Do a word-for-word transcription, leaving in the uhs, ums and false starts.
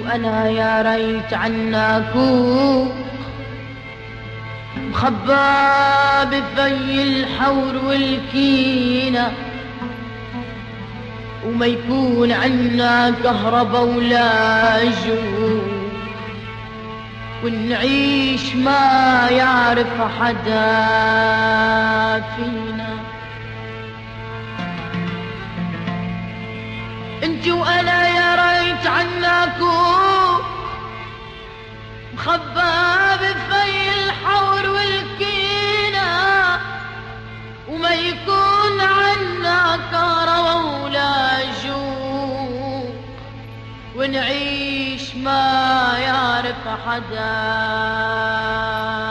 وانا يا ريت عناكو مخبى بفي الحور والكينة، وما يكون عنا كهربا ولا جو، ونعيش ما يعرف حدا فينا. انتي وانا يا ريت عناكو مخبى بفي الحور والكينة، وما يكون عنا كهربا ولا جو، ونعيش ما يعرف حدا